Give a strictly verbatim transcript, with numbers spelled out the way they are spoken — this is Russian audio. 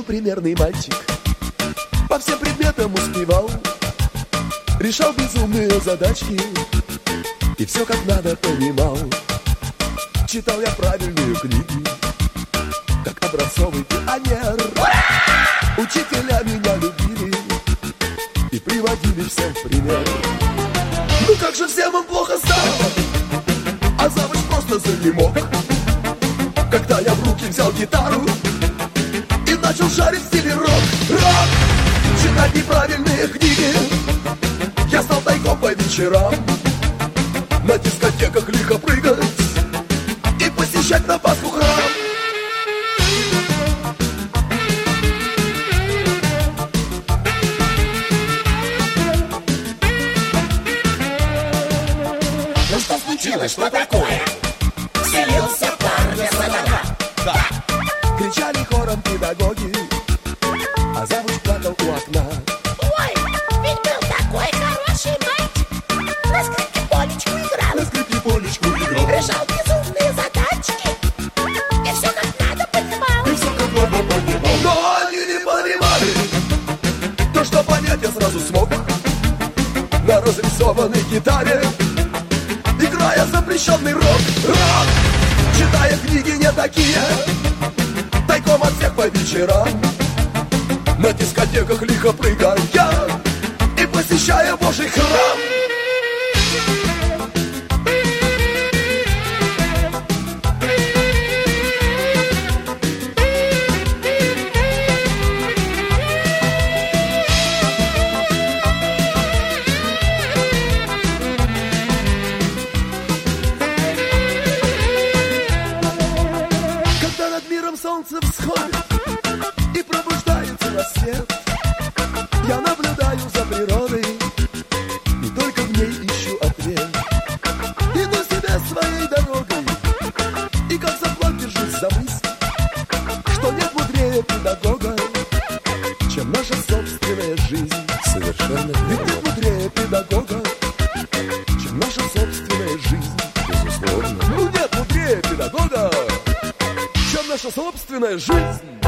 примерный мальчик, по всем предметам успевал, решал безумные задачки и все как надо понимал. Читал я правильные книги, как образцовый пионер. Учителя меня любили и приводили всем в пример. Ну как же всем им плохо стало, а завуч просто занемог, когда я в руки взял гитару и начал шарить в стиле рок. Рок! Читать неправильные книги я стал тайком по вечерам, на дискотеках лихо прыгать и посещать на Пасху храм. Ну что случилось, что такое? Вселился парня сатана. Да. Кричали хором педагоги, а завуч плакал у окна. Ой, ведь был такой хороший мальчик, на скрипке полечку играл, На скрипке полечку играл, решал безумные задачки и все как надо понимал. и все как надо понимал. Но они не понимали то, что понять я сразу смог на разрисованной гитаре, играя запрещенный рок. Рок! Читая книги не такие, тайком от всех по вечерам, на дискотеках лихо прыгая и посещая Божий храм. Когда над миром солнце всходит и пробуждается рассвет, я наблюдаю за природой и только в ней ищу ответ. Иду себе своей дорогой и как заплат держусь за мысль, что нет мудрее педагога, чем наша собственная жизнь. Совершенно Ведь верно. нет мудрее педагога, чем наша собственная жизнь. Безусловно. Ну нет мудрее педагога, чем наша собственная жизнь.